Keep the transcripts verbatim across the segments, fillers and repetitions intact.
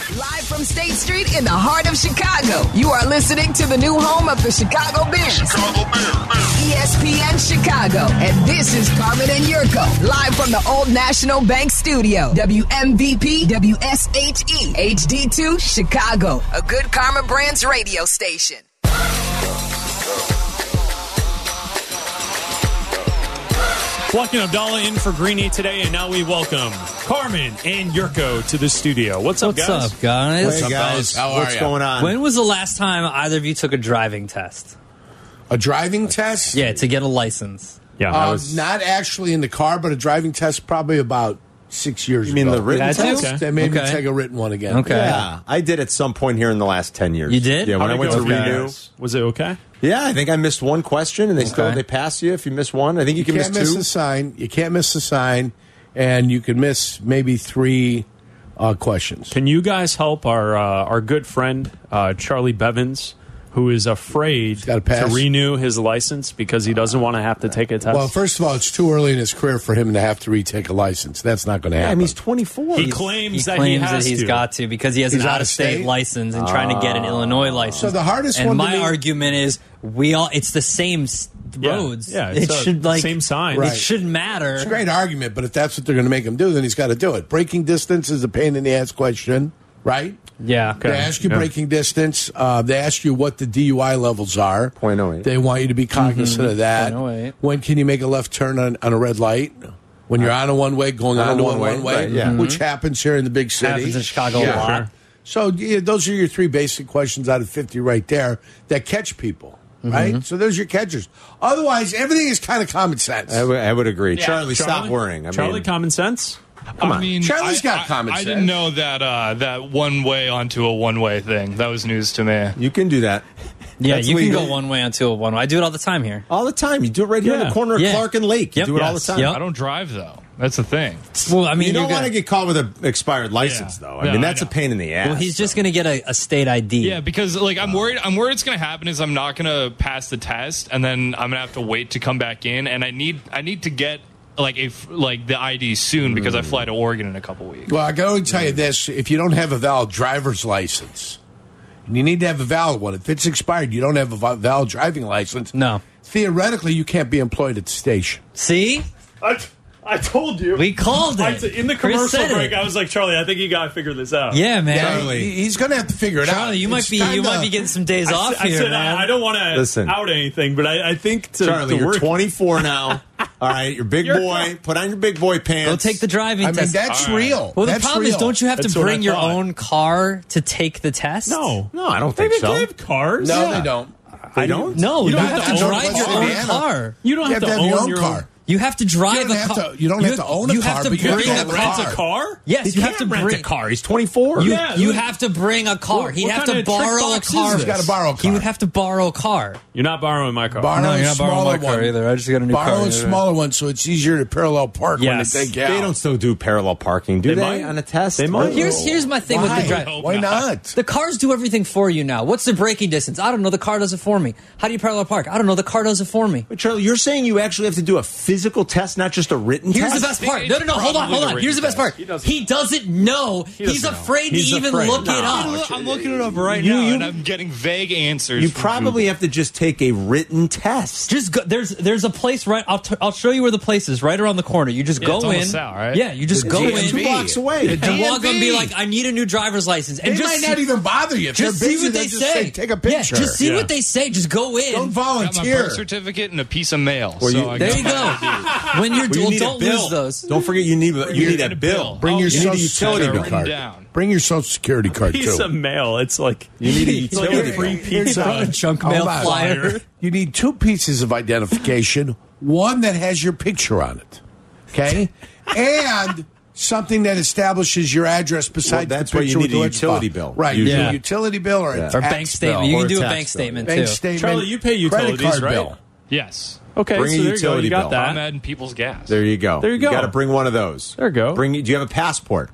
Live from State Street in the heart of Chicago, you are listening to the new home of the Chicago Bears. Chicago Bears. E S P N Chicago. And this is Carmen and Yurko, live from the Old National Bank Studio. W M V P, W S H E, H D two, Chicago. A good Karma Brands radio station. Walking Abdallah in for Greeny today, and now we welcome Carmen and Yurko to the studio. What's up, What's guys? up, guys? What's up, guys? How are What's ya? going on? When was the last time either of you took a driving test? A driving test? Yeah, to get a license. Yeah, that Uh, was not actually in the car, but a driving test probably about six years You mean ago. the written Had to? test? Okay. They made Okay. me take a written one again. Okay. Yeah, I did at some point here in the last ten years. You did? Yeah, when How'd I it went go to for you renew. guys? Was it okay? Yeah, I think I missed one question, and they still Okay. they pass you if you miss one. I think you, You can can't miss miss two. the sign. You can't miss the sign, and you can miss maybe three uh, questions. Can you guys help our uh, our good friend uh, Charlie Bevins, who is afraid gotta to pass. renew his license because he doesn't want to have to take a test? Well, first of all, it's too early in his career for him to have to retake a license. That's not going to Yeah, I happen. mean, he's twenty-four. he He's- claims He that claims he has that he's to. got to because he has He's an out of out-of-state state? license and trying to get an Illinois license. So the hardest and one to my me- argument is we all it's the same s- Yeah. roads. Yeah, it it's a- should like same sign. Right. It shouldn't matter. It's a great argument, but if that's what they're going to make him do, then he's got to do it. Braking distance is a pain in the ass question, right? Yeah. They ask you Yeah. braking distance. Uh, they ask you what the D U I levels are. point oh eight. They want you to be cognizant of that. point oh eight. When can you make a left turn on, on a red light? When you're on a one way, going On a on to a one-way, one way, right, yeah. which happens here in the big city. Happens in Chicago a Yeah. lot. Sure. So yeah, those are your three basic questions out of fifty right there that catch people, right? So those are your catchers. Otherwise, everything is kind of common sense. I would, I would agree. Charlie, stop Charlie? worrying. I Charlie, mean, common sense. come I on. mean, Charlie's I- got I- common I sense. didn't know that uh, that one way onto a one way thing. That was news to me. you can do that. Yeah, That's you legal. can go one way onto a one way. I do it all the time here. all the time. You do it right here in Yeah. the corner of Yeah. Clark and Lake. You Yep. do it all the Yes. time. Yep. I don't drive though. That's the thing. Well, I mean, You don't you're want to gonna, get caught with an expired license, Yeah. though. I No, mean, I that's a know. pain in the ass. well, he's just going to get a, a state I D. Yeah, because like I'm worried. I'm worried what's going to happen is I'm not going to pass the test, and then I'm going to have to wait to come back in, and I need I need to get like a f- like the I D soon because I fly to Oregon in a couple weeks. Well, I can only tell you this: if you don't have a valid driver's license, and you need to have a valid one, if it's expired, you don't have a va- valid driving license. No. Theoretically, you can't be employed at the station. See? I, I told you. We called I it. t- in the Chris commercial said it. break, I was like, Charlie, I think you got to figure this out. Yeah, man. Charlie. He- he's going to have to figure it out. Charlie, you might It's be time you to- might be getting some days I, off s- I here, said man. I, I don't want to Listen. out anything, but I, I think to, Charlie, to you're work, twenty-four now. All right, you're big You're boy. Put on your big boy pants. Go take the driving I mean, test. that's All right. real. well, the That's problem real. is, don't you have That's to what I bring your thought. own car to take the test? No, No, I don't think they, so. They have cars. No, Yeah. they don't. They don't? No, You you, don't have, have to to own drive a your car. own Indiana. car. You don't You have, have to have own your own your car. You have to drive You don't a have car. to- you don't have to own a you car, have to but you bring have a to car. rent a car. Yes, He you can't have to rent bring a car. He's twenty-four. You, Yeah, you what- have to bring a car. What- He'd what have kind to of trick borrow a box is car. this? He's got to borrow a car. He would have to borrow a car. You're not borrowing my car. Borrow No, you're a not borrowing smaller my car one. either. I just got a new Borrow car. a smaller one so it's easier to parallel park Yes. when they take you They out. don't still do parallel parking, do They they? might. On a test? They might. Here's here's my thing with Why? the drive. Why not? The cars do everything for you now. What's the braking distance? I don't know. The car does it for me. How do you parallel park? I don't know. The car does it for me. But Charlie, you're saying you actually have to do a physical test, not just a written Here's test? the best part. it's No, no, no. Hold on, probably hold the on. Here's the best written part. He doesn't He doesn't know. He's doesn't know. afraid He's to even afraid. look No. it up. I'm, I'm looking it up right You- now, you- and I'm getting vague answers. You from probably Google. have to just take a written test. Just go, there's there's a place right. I'll t- I'll show you where the place is. Right around the corner. You just Yeah, go it's on the in. south, right? Yeah, you just The go G M in. B. Two blocks away. The And walk up and be G M B. like, I need a new driver's license. And They just might not even bother you. If just they're see busy, what they'll they just say. Take a Yeah, picture. just see Yeah. what they say. Just go in. Don't got my volunteer. birth certificate and a piece of mail. Well, so you- I There got you my go. I D. When you're Well, you well, need a don't bill. lose those. Don't forget you need you need a bill. Bring Oh, your you social need a security utility card. down. Bring your social security card Piece too. of mail. It's like You need a it's like utility a free bill. Here's pizza. a- Junk Hold mail on. flyer. You need two pieces of identification. One that has your picture on it, okay, and something that establishes your address besides Well, that's the why you picture need with the a web utility file. bill, Right? usually. You need Yeah. a utility bill or a Yeah. tax Or bank statement. bill. You Or can a do a tax bank bill. statement Bank too. statement. Charlie, you pay credit utilities, card right? bill. Yes. Okay, Bring so a there you go. utility You got bill. that. I'm adding people's gas. There you go. There you go. got to bring one of those. There you go. Bring. Do you have a passport?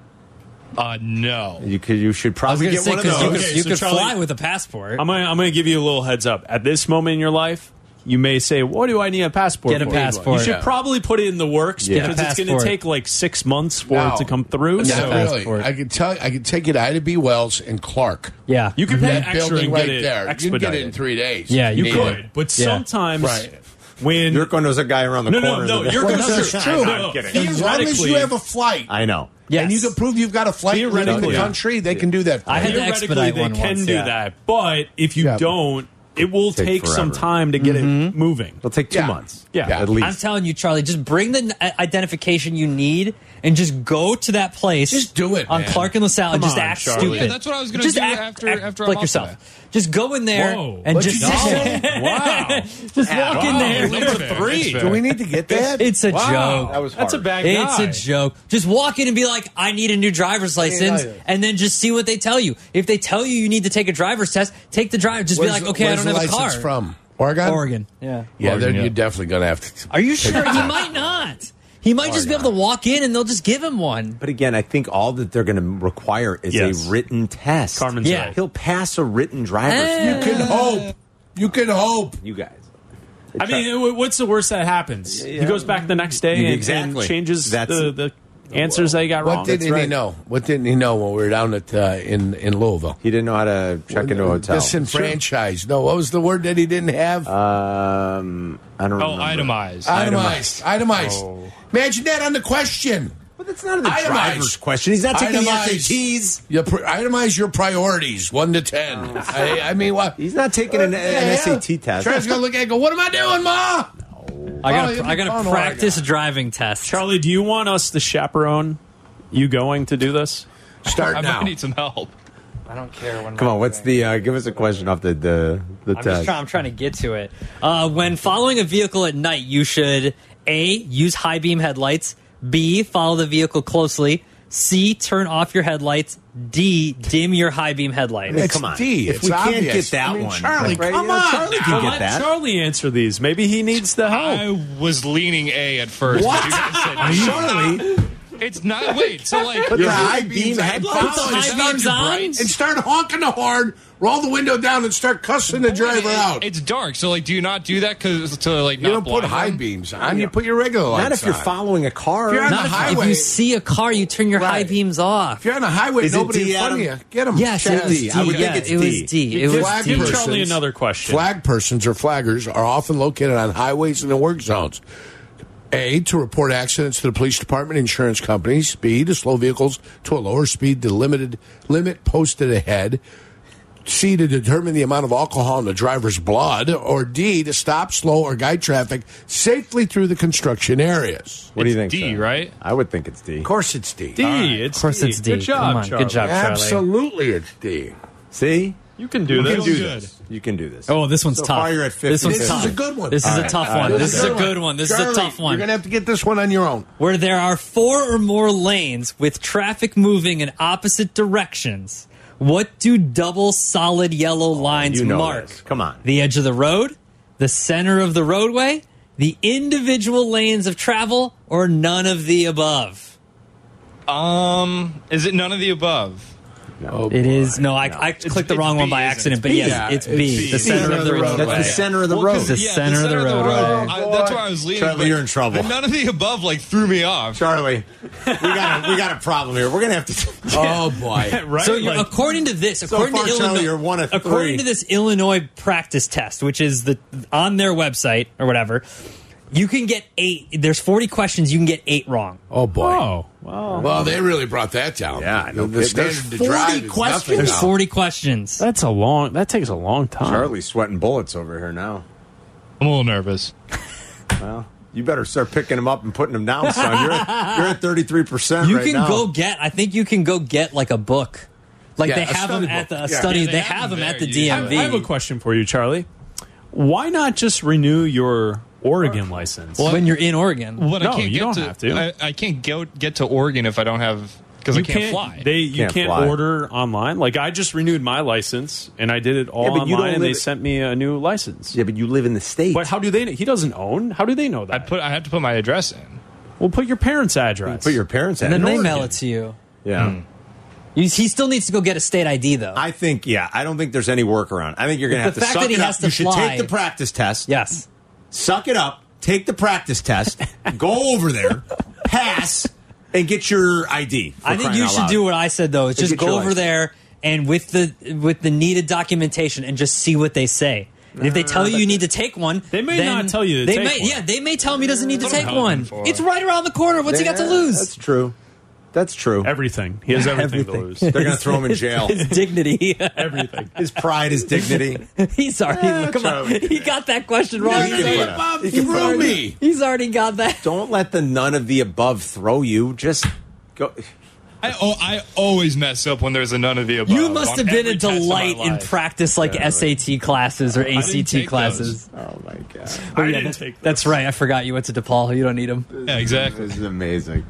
Uh, no. You could. You should I was probably going to get say one of because those. you could, Okay, you so could Charlie- fly with a passport. I'm gonna, I'm gonna give you a little heads up. At this moment in your life, you may say, what do I need a passport Get a for? passport. You should Yeah. probably put it in the works Yeah. because Get a it's going to passport. take like six months for Now, it to come through. Not So really. passport. I could tell. I could take it to Ida B. Wells and Clark. Yeah. you could pay That extra building and right get it there. You can expedited. get it in three days. Yeah, You Yeah. could, but Yeah. sometimes Right. when Yurko knows a guy around the no, no, corner. no, that- Yurko Well, knows that's true. No, I'm kidding. As long as you theoretically- have a flight, I know. Yes. and you can prove you've got a flight in the Theoretically. country, they can do that. For I you. had to Theoretically, expedite they one can once, do yeah. that, but if you Yeah. don't, it will Take take, some forever. time to get Mm-hmm. it moving. It'll take two Yeah. months. Yeah. At least. I'm telling you, Charlie, just bring the n- identification you need and just go to that place. Just do it, on man. Clark and LaSalle and Come just on, act Charlie. stupid. Yeah, that's what I was gonna just do act, after- act after I'm like off yourself. of Just go in there Whoa. and What'd just you just say? Wow. just walk in Wow. there. Number That's fair. three. That's fair. Do we need to get that? It's a Wow. joke. That was That's a hard. bad It's guy. a joke. Just walk in and be like, I need a new driver's license, either. and then just see what they tell you. If they tell you you need to take a driver's test, take the driver. Just Where's be like, the- okay, I where's don't the have a car. license from? Oregon? Oregon. Yeah. Yeah, Oregon, then yeah. you're definitely going to have to. Are you sure? He might not. He might just be able to walk in and they'll just give him one. But again, I think all that they're going to require is Yes. a written test. Carmen's Yeah. right. He'll pass a written driver's Eh. test. You can hope. You can hope. You guys. I mean, wh- what's the worst that happens? He goes back the next day and, Exactly. and changes That's- the, the answers that he got What wrong. didn't he right. know? What didn't he know when we were down at uh, in in Louisville? He didn't know how to check into a hotel. Disenfranchised. No, what was the word that he didn't have? Um, I don't Oh, remember. itemized. itemized. Itemized. Oh. Imagine that on the question. But that's not the Itemized. driver's question. He's not taking Itemized. the S A Ts. You pr- itemize your priorities, one to ten. I, I mean, what? He's not taking an, an S A T test. Trevor's gonna look at it and go, "What am I doing, Ma?" I got Oh, to I got oh, to no, practice I got- driving test. Charlie, do you want us to chaperone you going to do this? Start I now. might need some help. I don't care when. Come on, what's the? Uh, give us a question off the the, the I'm, just test. trying, I'm trying to get to it. Uh, when following a vehicle at night, you should A, use high beam headlights, B, follow the vehicle closely, C, turn off your headlights, D, dim your high beam headlights. It's Come on. D. If It's we can't obvious. get that I mean, one, Charlie, right? come Yeah, on. Charlie now. can get Let that. Charlie answer these. Maybe he needs the help. I was leaning A at first. What? but you guys said Charlie, It's not. Wait. So like, Put your the high high beam beams headlights. Put the on. high It's not beams too on? bright. And start honking the horn, roll the window down, and start cussing the driver it- out. It's dark. So like, do you not do that because to like You not don't put blind high them? beams on. You put your regular lights Not if you're on. following a car. If you're on Not the if, highway. if you see a car, you turn your high Right. beams off. If you're on the highway, Is it nobody D, in front of Adam? you. Get them. Yes, Check it was D. D. I would think Yeah, it's it was D. D. It was Flag D. Give persons- Charlie another question. Flag persons or flaggers are often located on highways and in work zones. A, to report accidents to the police department, insurance companies. B, to slow vehicles to a lower speed, the limited limit posted ahead. C, to determine the amount of alcohol in the driver's blood. Or D, to stop, slow, or guide traffic safely through the construction areas. What do you It's think? D, Charlie? right? I would think it's D. Of course it's D. D. It's Of course D. it's D. Good job, Come on, Charlie. good job, Charlie. Absolutely it's D. See, You can do you this. can do good. this. You can do this. Oh, this one's So tough. far you're at fifty. This one's This tough. is a good one. This is All a right, tough all right. one. This This is is a a good one. This is a Charlie, tough one. You're going to have to get this one on your own. Where there are four or more lanes with traffic moving in opposite directions, what do double solid yellow lines you know mark? this. Come on. The edge of the road, the center of the roadway, the individual lanes of travel, or none of the above? Um, is it none of the above? Oh, It is no. I, No. I It's- clicked the it's wrong one B, by isn't it? accident, It's but B. yes, Yeah, it's it's B. B. The center of the roadway. That's the center of the Well, road. 'cause, The yeah, center of the road. I, that's why I was leaning. Charlie, but- you're in trouble. but None of the above like threw me off. Charlie, we got a, we got a problem here. We're gonna have to. Oh, boy. Right? So, you're, Like, according to this, So according far, to Charlie, Illinois, you're one of according three. to this Illinois practice test, which is the on their website or whatever, you can get eight. There's forty questions. You can get eight wrong. Oh, boy. oh, well, Well, they really brought that down. Yeah, the, no the kidding. standard There's to forty drive is questions? nothing There's now. forty questions. that's a long. That takes a long time. Charlie's sweating bullets over here now. I'm a little nervous. Well, you better start picking them up and putting them down, son. You're at, you're at thirty-three percent You right can now. go get. I think you can go get like a book. Like Yeah, they a have study them at book. the a Yeah. study. Yeah, they, they have have them them at the there, D yeah. M I V. have a question for you, Charlie. Why not just renew your Oregon license? when you're in Oregon. What I No, can't you get don't to, have to. I, I can't go, get to Oregon if I don't have because I You can't, fly. They you Can't can't, fly. order online. Like I just renewed my license and I did it all Yeah, but you don't online, and they live- sent me a new license. Yeah, but you live in the state. But how do they? He doesn't own. How do they know I that? put I have to put my address in. Well, put your parents' address. Put your parents at And then in they Oregon. mail it to you. Yeah. You- He still needs to go get a state I D though. I think, yeah, I don't think there's any workaround. I think you're going to The have to fact suck that he it has up. to You should fly- take the practice test. yes. suck it up, take the practice test, go over there, pass, and get your I D. for I think crying you out should loud. do what I said though. Is And just get your go over license. there and with the with the needed documentation and just see what they say. And if they tell you you need to take one, They may then not tell you to they take may, one. Yeah, they may tell me he doesn't need to What am I take hoping one. for? It's right around the corner. What's he got to Yeah, lose? That's true. That's true. Everything. He has everything, Everything. to lose. They're going to throw him in jail. His dignity. Everything. His pride, his dignity. He's already. Yeah, come on, Charlie. he got that question wrong. he can He's put already- a- Bob he can threw put a- me. He's already got that. Don't let the none of the above throw you. Just go. I, oh, I always mess up when there's a none of the above. You must on have been every a test of my delight in life. practice like Yeah, S A T classes or A C didn't T take classes. Oh, my God. Oh, I yeah, didn't that- take those. That's right. I forgot you went to DePaul. You don't need them. Yeah, exactly. This is amazing.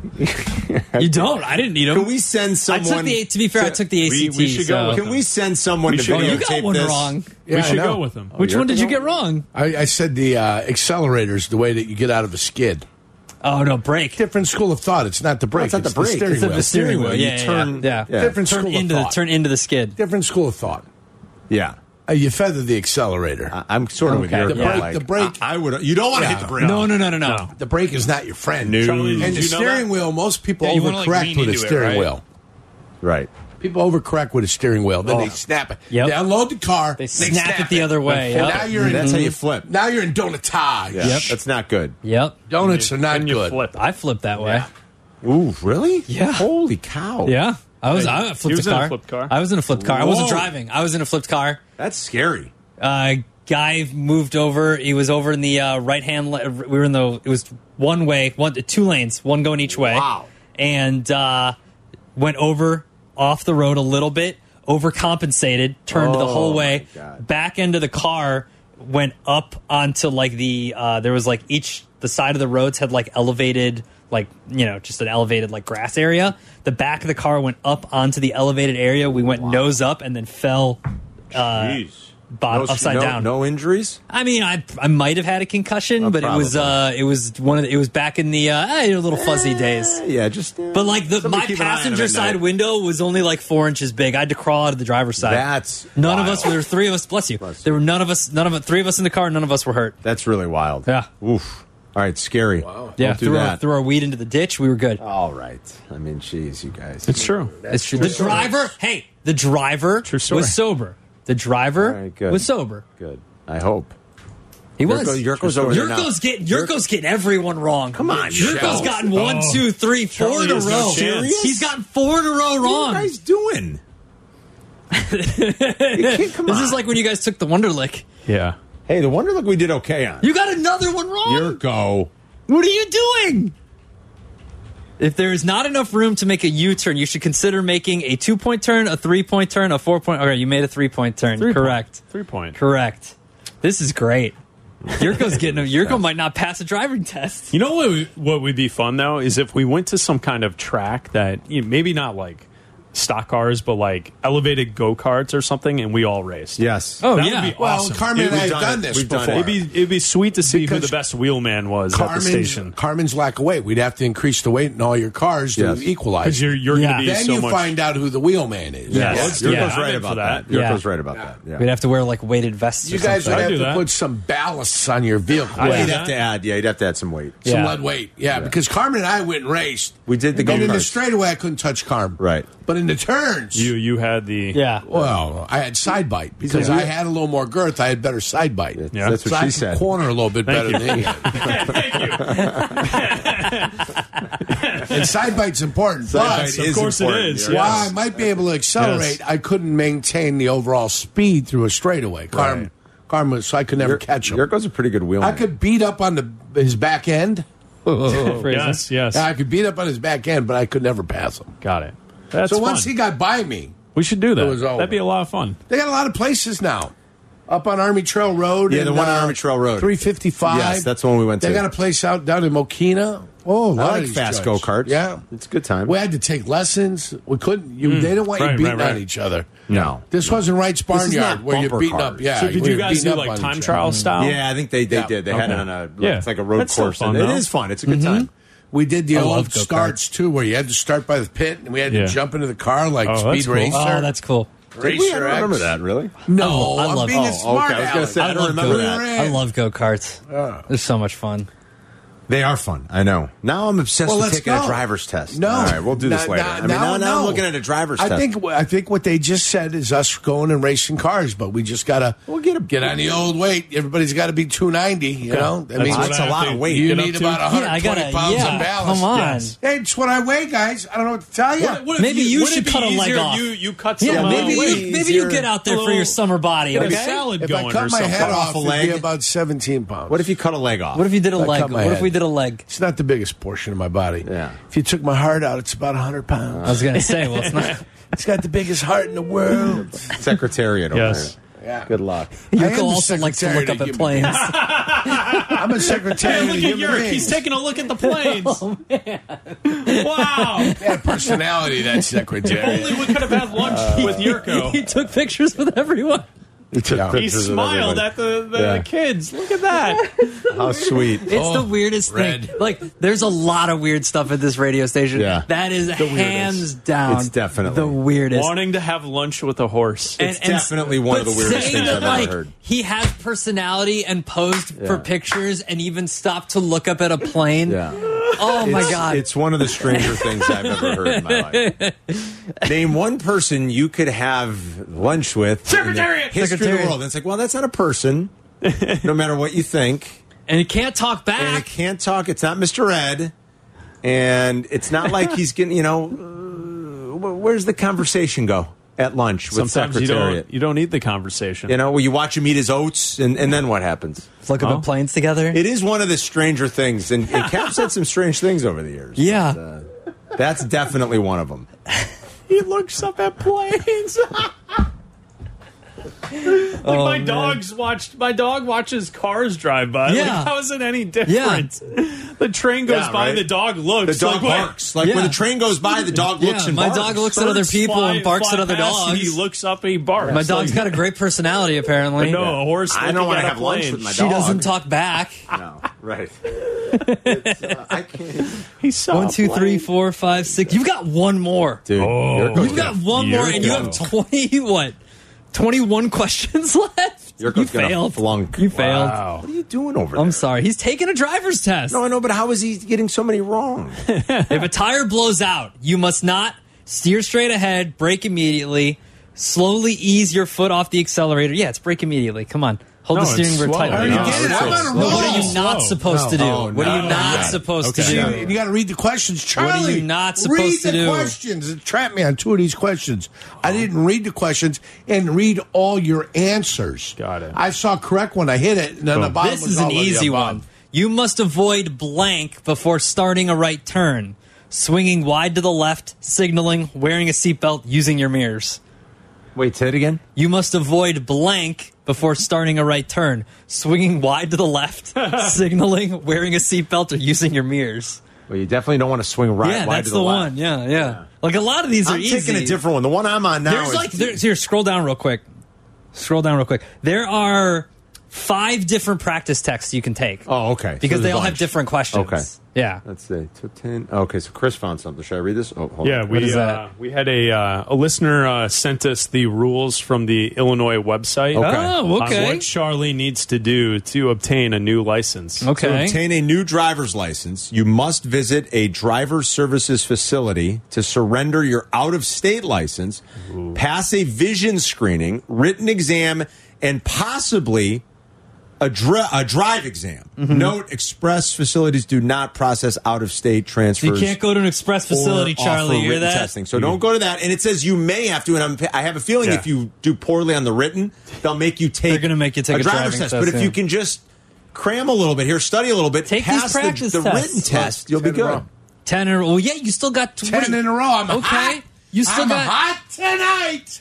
You don't. I didn't need them. Can we send I someone? took the. To be fair, I took the A C T. we should go so- with Can we send someone We to should Oh, go. you videotape got one this? wrong. Yeah, we I should know. go with him. Which you're one did you gonna- get wrong? I, I said the uh, accelerators, the way that you get out of a skid. Oh no, brake. Different school of thought. It's not the brake. it's not the brake. steering It's The wheel. steering wheel. You Yeah, yeah, turn- yeah. yeah. Different Turn school into of the thought. turn into the skid. Different school of thought. Yeah. Uh, you feather the accelerator. I- I'm sort of with Okay. your The brake- like, the brake- I, I would. You don't want to Yeah. hit the brake. No, no, no, no, no. No. the brake is not your friend. No. Charlie, And did the you know steering that? wheel, most people Yeah, you wanna, like, overcorrect lean with a into it, steering right? wheel. Right. People overcorrect with a steering wheel. Then Oh. they snap it. Yep. They unload the car. They snap it the other way. And Yep. now you're in. That's how you flip. Now you're in donutage. Yeah. Yep. That's not good. Yep. Donuts are not And you good. flip. I flipped that way. Ooh, really? Yeah. Holy cow. Yeah. I was. Hey, I he flipped was a in a car. flipped car. I was in a flipped car. I wasn't Whoa. driving. I was in a flipped car. That's scary. Uh, guy moved over. He was over in the uh, right hand. Le- we were in the. It was one way, one two lanes, one going each way. Wow. And uh, went over off the road a little bit, overcompensated, turned the Oh, whole way. my God. Back end of the car went up onto like the. Uh, there was like each the side of the roads had like elevated. Like, you know, just an elevated like grass area. The back of the car went up onto the elevated area. We went nose up and then fell uh, bottom, No- upside no, down. No injuries? I mean, I I might have had a concussion, Oh, but it was uh, probably. it was one of the, it was back in the uh, eh, little fuzzy days. Yeah, just. uh, But like the somebody my keep an eye on him passenger at side night. window was only like four inches big. I had to crawl out of the driver's side. That's none of wild. us. There were three of us. Bless you. Bless you. There were none of us. None of us. Three of us in the car. None of us were hurt. That's really wild. Yeah. Oof. All right, scary. Wow. Yeah, Don't do threw our, that. threw our weed into the ditch. We were good. All right. I mean, jeez, you guys. It's true. It's true. The driver, hey, the driver True story. was sober. The driver All right, good. was sober. Good. I hope. He was. Yurko- Yurko's over there now. Yurko's getting Yurko's getting everyone wrong. Come on, Yurko's Michelle. gotten one, Oh. two, three, four Charlie in a has no row. chance. He's gotten four in a row What are you wrong. guys doing? You can't- Come This on. is like when you guys took the Wonderlick. Yeah. Hey, the Wonderlick we did okay on. You got another one wrong. Yurko. What are you doing? If there is not enough room to make a U-turn, you should consider making a two-point turn, a three-point turn, a four-point. Okay, you made a three-point turn. Three Correct. Point. Three point. Correct. This is great. Yurko's getting a Yurko might not pass a driving test. You know what? We, what would be fun though is if we went to some kind of track that you know, maybe not like stock cars, but like elevated go karts or something, and we all raced. Yes. Oh That yeah. would be Well, awesome. Carmen and I We've have done done it. this We've done before. it. It'd be it'd be sweet to see who Because the best wheelman was at the Carmen's, station. Carmen's lack of weight. We'd have to increase the weight in all your cars to Yes. equalize. Because you're you're Yeah. going to be then so you much. find out who the wheelman is. Yes. Let's do Yeah. that. Yurko's I'm right in about for that. that. Yeah. Yurko's right about that. Yeah. We'd have to wear like weighted vests. You or guys would something. I'd have do to that. put some ballasts on your vehicle. I Well, do you'd that. have to add. Yeah, you'd have to add some weight. Some Yeah. lead weight. Yeah, because Carmen and I went and raced. We did the And in the go-karts. straightaway, I couldn't touch Carmen. Right. But in the turns, You you had the Yeah. well, I had side bite because I had a little more girth. I had better side bite. Yeah. That's So what I she could said. corner a little bit better you. than he had. Thank you. And side bite's important. Side but bite of is course it important, is, yeah. while yes. I might be able to accelerate, Yes. I couldn't maintain the overall speed through a straightaway. Carmen, Right. Carmen, so I could never catch him. Yurko's a pretty good wheelman. I could beat up on the his back end. Yes, yes. Yeah, I could beat up on his back end, but I could never pass him. Got it. That's so fun. once he got by me, we should do that. it was over. That'd be a lot of fun. they got a lot of places now. Up on Army Trail Road. Yeah, and, the one on uh, Army Trail Road. three fifty-five. Yes, that's the one we went They to. got a place out down in Mokina. Oh, a I lot like of these fast joints. go-karts. Yeah. It's a good time. We had to take lessons. We couldn't. You, They didn't want Right, you beating right, right. on each other. No. This wasn't Wright's is Barnyard not where you're bumper beating cars. up. Yeah. So did where you you're guys beating do up like on time each trial other. style? Yeah, I think they, they Yeah. did. They had it Okay. on a Yeah. it's like a road That's still course. fun, and it though. is fun. It's a good time. We did the I old love go-karts. starts too, where you had to start by the pit and we had to Yeah. jump into the car like Oh, Speed that's cool. Racer. Oh, that's cool. Did we? I Racer don't remember X. that, really? No, Oh, I I'm love- being oh, a okay, smart I was gonna say, I aleck. don't remember We that. were I in. love go karts. They're so much fun. They are fun. I know. Now I'm obsessed Well, with let's taking go. a driver's test. No, All right, we'll do this Now- later. now- I mean, now, now- now I'm no. looking at a driver's I test. think I think what they just said is us going and racing cars, but we just gotta We'll get a- get on the old weight. Everybody's got to be two ninety. You know, I That's mean, what that's I a have lot to of weight. you get up need to. about one hundred Yeah, I twenty gotta. pounds Yeah, of ballast. come on. Yes. Hey, it's what I weigh, guys. I don't know what to tell you. What if Maybe you would it should be cut a leg easier off. You, you cut some Yeah, uh, maybe weight. you maybe you get out there for your summer body. Get a Okay. salad If going I or cut my something. head Cut off, off a it'd leg. be about seventeen pounds. What if you cut a leg off? What if you did a I leg? cut my What if head. we did a leg? It's not the biggest portion of my body. Yeah. If you took my heart out, it's about one hundred pounds. I was gonna say, well, it's not. It's got the biggest heart in the world. Secretariat over Yes. Yeah. there. Good luck. I am Yurko the also likes to look secretary up to at human planes. I'm a secretary Hey, of look at human Yerk. beings. He's taking a look at the planes. Oh, man. Wow. They had personality, that secretary. Only we could have had lunch with Yurko. He took pictures with everyone. Yeah. He smiled at the, the Yeah. kids. Look at that. How sweet. It's Oh, the weirdest red. thing. Like, there's a lot of weird stuff at this radio station. Yeah. That is hands down It's definitely. the weirdest. Wanting to have lunch with a horse. It's definitely one of but the weirdest saying things that, I've ever like, heard. He has personality and posed for Yeah. pictures and even stopped to look up at a plane. Yeah. Oh my It's- god! It's one of the stranger things I've ever heard in my life. Name one person you could have lunch with. in the Secretariat! History of Secretariat. the world. And it's like, well, that's not a person, no matter what you think. and he can't talk And it back. can't talk. It's not Mister Ed. And it's not like he's getting, you know, uh, wh- where's the conversation go at lunch with Sometimes you Secretariat? don't, you don't need the conversation. You know, well, you watch him eat his oats, and, and then what happens? Look up Oh. at planes together. It is one of the stranger things, and, and Cap said some strange things over the years. Yeah. But, uh, that's definitely one of them. He looks up at planes. Like Oh, my man. dog's watched. My dog watches cars drive by. Yeah. Like, how is it any different? The train goes Yeah, by. right. The dog looks. The dog like, what? barks. Like Yeah. when the train goes by, the dog looks Yeah, and my barks. dog looks at other Birds people fly- and barks fly at other past, and dogs. He looks up and he barks. My dog's Like, got a great personality, apparently. no a horse. I don't want to have lunch with my She dog. doesn't talk back. No, right. It's, uh, I can't. He saw One, a two, plane. three, four, five, six. You've got one more. Dude, Oh. Yurko's You've got gonna- one more, and you Yurko. have twenty. What? Twenty-one questions left. Yurko's You gonna failed. flunk. You failed. Wow. What are you doing over there? I'm sorry. He's taking a driver's test. No, I know, but how is he getting so many wrong? If a tire blows out, you must not steer straight ahead, brake immediately, slowly ease your foot off the accelerator. Yeah, it's brake immediately. Come on. Hold No, the steering it's wheel slow. tight. I already No, did it. it's I'm so on a slow. No, what are you Slow. not supposed to do? No. What are No, you not no. supposed Okay. to You, do? got to read the questions, Charlie. What are you not supposed read to the do? questions. It trapped me on two of these questions. I didn't read the questions and read all your answers. Got it. I saw correct one. I hit it, and then the Boom. bottom This was is all an of the easy above. one. You must avoid blank before starting a right turn, swinging wide to the left, signaling, wearing a seatbelt, using your mirrors. Wait, say it again. You must avoid blank before starting a right turn, swinging wide to the left, signaling, wearing a seatbelt, or using your mirrors. Well, you definitely don't want to swing right yeah, wide that's to the, the, one. left. Yeah, yeah, Like a lot of these are I'm easy. taking a different one. The one I'm on now There's is like there's, here. Scroll down real quick. Scroll down real quick. There are five different practice texts you can take. Oh, okay. Because So they there's all a have bunch. different questions. Okay. Yeah. Let's see. So ten. Okay, so Chris found something. Should I read this? Oh, hold Yeah, on. we is uh, that? we had a uh, a listener uh, sent us the rules from the Illinois website. Okay. Oh, okay. On what Charlie needs to do to obtain a new license. To Okay. obtain a new driver's license, you must visit a driver services facility to surrender your out-of-state license, pass a vision screening, written exam, and possibly a, dri- a drive exam. Mm-hmm. Note, express facilities do not process out-of-state transfers. You can't go to an express facility, or Charlie. offer You hear written that? testing. So don't go to that. And it says you may have to. And I'm, I have a feeling Yeah. if you do poorly on the written, they'll make you take. They're gonna make you take a driver's driving test. test, But if yeah. you can just cram a little bit here, study a little bit, Take these pass the, practice the tests. written test, you'll be Ten in a good. row. Ten in a row. Well, yeah, you still got tw- what Ten do you- in a row. I'm Okay. hot. You still I'm got hot tonight.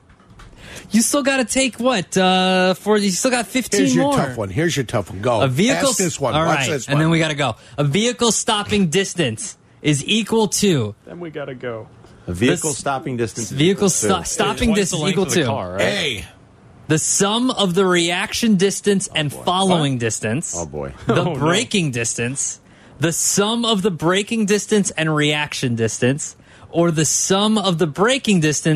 you still got to take what? Uh, for you still got fifteen Here's your more. tough one. Here's your tough one. Go. A vehicle. Ask this one. All Watch right, this and one. then we got to go. A vehicle stopping distance is equal to Then we gotta go. A vehicle This- stopping distance. is vehicle equal sto- to- stopping Twice the distance length equal of the to car, right? A. the sum of the reaction distance and following distance. Oh, boy. The Oh, no. braking distance, the sum of the braking distance and reaction distance, or the sum of the braking distance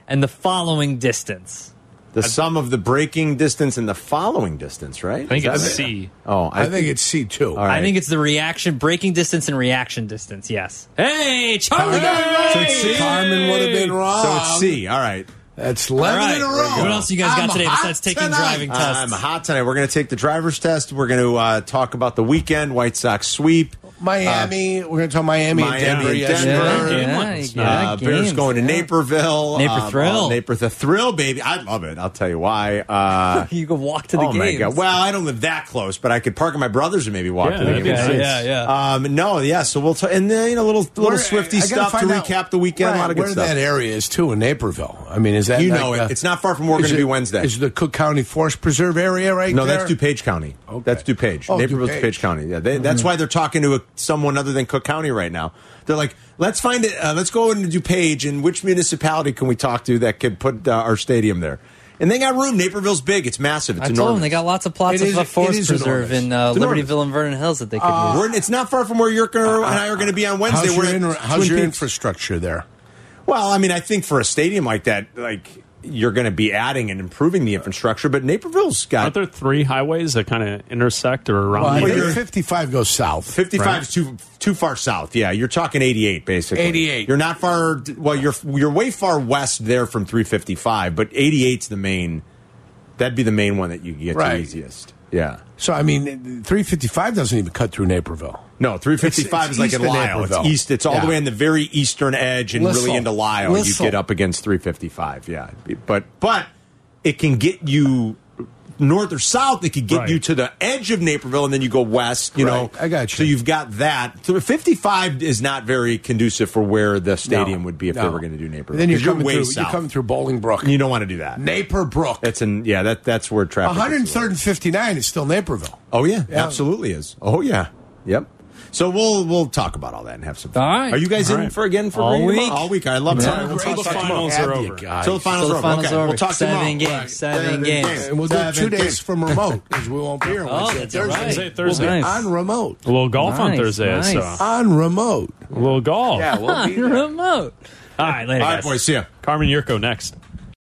and the following distance. The sum of the braking distance and the following distance, right? I think Is it's that- C. Oh, I think it's C two. All right. I think it's the reaction, braking distance and reaction distance. Yes. Hey, Charlie! So it's C. Carmen would have been wrong. So it's C. All right. That's All eleven right. in a row. What else you guys got I'm today hot besides taking tonight. driving tests? I'm hot tonight. We're going to take the driver's test. We're going to uh, talk about the weekend, White Sox sweep. Miami. We're going to talk Miami, Miami and Denver. and yesterday. Denver. Yeah, yeah, ones. yeah, Uh, Bears games, going to yeah. Naperville. Naper Um, Thrill. oh, Naper the Thrill, baby. I love it. I'll tell you why. Uh, You can walk to the oh, my games. God. Well, I don't live that close, but I could park at my brother's and maybe walk Yeah, to the that'd be game. nice. yeah, yeah. Um, no, yeah. So we'll t- and then you know, little little Where- Swifty I gotta stuff to find out- recap the weekend. right, a lot of good where stuff. that area is too in Naperville. I mean, is that You like, know it. uh, It's not far from where we're is going to be it- Wednesday. Is the Cook County Forest Preserve area right No, there? that's DuPage County. Okay. That's DuPage. Oh, Naperville's DuPage. DuPage County. Yeah, they, that's why they're talking to a, someone other than Cook County right now. They're like, let's find it. Uh, let's go into DuPage, and which municipality can we talk to that could put uh, our stadium there? And they got room. Naperville's big. It's massive. It's I enormous. told them they got lots of plots It of is- a it forest is preserve enormous. in uh, It's enormous. Libertyville and Vernon Hills that they could use. We're, it's not far from where Yurko and I are going to be on Wednesday. How's We're your, at inter- how's Twin your Peaks. infrastructure there? Well, I mean, I think for a stadium like that, like you're going to be adding and improving the infrastructure. But Naperville's got Aren't there three highways that kind of intersect or around Well, I the think area? fifty-five goes south. fifty-five right? is too too far south. Yeah, you're talking eighty-eight basically. eighty-eight. You're not far. Well, you're you're way far west there from three fifty-five, but eighty-eight's the main. That'd be the main one that you get Right. to easiest. Yeah. So, I mean, three fifty-five doesn't even cut through Naperville. No, three fifty-five It's- is like it's in east of Lyle. It's Naperville. east. It's all Yeah. the way on the very eastern edge and Lissell. really into Lyle. You Lissell. get up against three fifty-five. Yeah, but but it can get you north or south. It could get Right. you to the edge of Naperville, and then you go west. You know, Right. I got you. So you've got that. So fifty-five is not very conducive for where the stadium No, would be if no. they were going to do Naperville. Then you're 'Cause coming way through. south. You're coming through Bolingbrook, You don't want to do that. Naper Brook. That's in yeah. That that's where traffic. one is. third and fifty-nine is still Naperville. Oh yeah, Yeah. absolutely is. Oh yeah, yep. So we'll we'll talk about all that and have some fun. All right. Are you guys All in right. for again for All Green week. tomorrow? All week. I love Yeah. it. Until Great the to finals have are you over. guys. Till the finals Till the are over. finals Okay, are over. we'll talk Seven tomorrow. games. Seven games. And we'll do Seven two days games. from remote because we won't be here Oh, Wednesday, that's Thursday. right. Wednesday, Thursday. Nice. On remote. A little golf on Nice, Thursday. I nice. saw. On remote. A little golf. Yeah, we'll be there. Remote. All right, later, All right, guys. boys. See ya. Carmen Yurko next.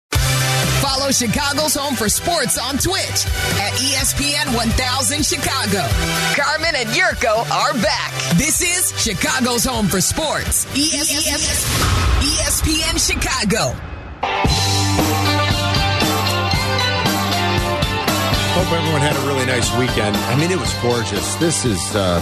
Follow Chicago's Home for Sports on Twitch at E S P N one thousand Chicago. Carmen and Yurko are back. This is Chicago's Home for Sports. E S P N, E S P N Chicago. Hope everyone had a really nice weekend. I mean, it was gorgeous. This is uh,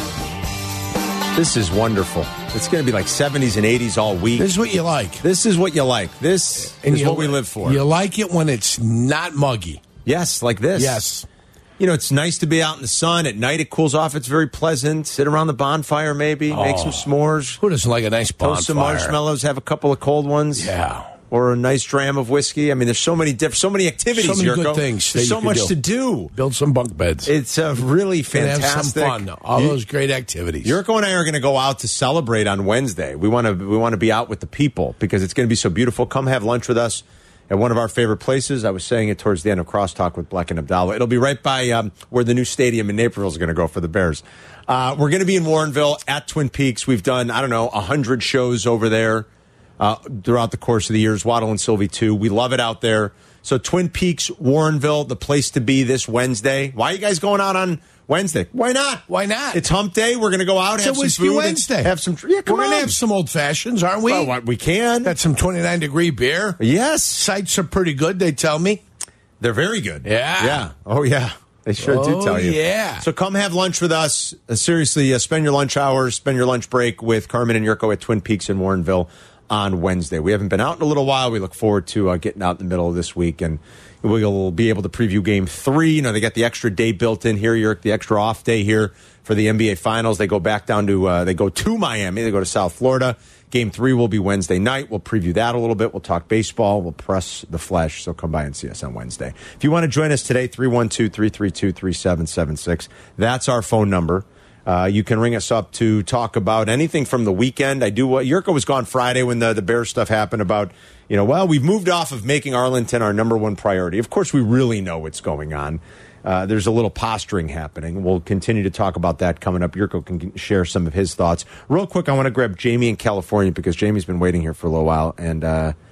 this is wonderful. It's going to be like seventies and eighties all week. This is what you like. This is what you like. This is you- what we live for. You like it when it's not muggy. Yes, like this. Yes. You know, it's nice to be out in the sun. At night, it cools off. It's very pleasant. Sit around the bonfire, maybe. Make some s'mores. Who doesn't like a nice bonfire? Toast some marshmallows. Have a couple of cold ones. Yeah. Or a nice dram of whiskey. I mean, there's so many different, so many activities. So many good Yurko. things that There's you so could much do. to do. Build some bunk beds. It's a really And fantastic. have some fun. All You- those great activities. Yurko and I are going to go out to celebrate on Wednesday. We want to we want to be out with the people because it's going to be so beautiful. Come have lunch with us at one of our favorite places. I was saying it towards the end of Crosstalk with Black and Abdallah. It'll be right by um, where the new stadium in Naperville is going to go for the Bears. Uh, we're going to be in Warrenville at Twin Peaks. We've done, I don't know, one hundred shows over there uh, throughout the course of the years. Waddle and Sylvie, too. We love it out there. So Twin Peaks, Warrenville, the place to be this Wednesday. Why are you guys going out on Wednesday? Why not? Why not? It's hump day. We're going to go out, It's have a some Whiskey food, and Wednesday. have some. Yeah, come We're on. going to have some old fashions, aren't we? Well, what, we can. Got some twenty-nine degree beer. Yes, Sites are pretty good, they tell me. they're very good. Yeah. yeah. Oh yeah, they sure do Oh, tell you. yeah. So come have lunch with us. Uh, seriously, uh, spend your lunch hours, spend your lunch break with Carmen and Yurko at Twin Peaks in Warrenville on Wednesday. We haven't been out in a little while. We look forward to uh, getting out in the middle of this week, and we'll be able to preview Game Three. You know, they got the extra day built in here, Yurk, the extra off day here for the N B A Finals. They go back down to uh, they go to Miami. They go to South Florida. Game three will be Wednesday night. We'll preview that a little bit. We'll talk baseball. We'll press the flesh. So come by and see us on Wednesday. If you want to join us today, three one two, three three two, three seven seven six. That's our phone number. Uh, you can ring us up to talk about anything from the weekend. I do what Yurko was gone Friday when the, the Bears stuff happened about, you know, well, we've moved off of making Arlington our number one priority. Of course, we really know what's going on. Uh, there's a little posturing happening. We'll continue to talk about that coming up. Yurko can share some of his thoughts. Real quick, I want to grab Jamie in California because Jamie's been waiting here for a little while. And uh,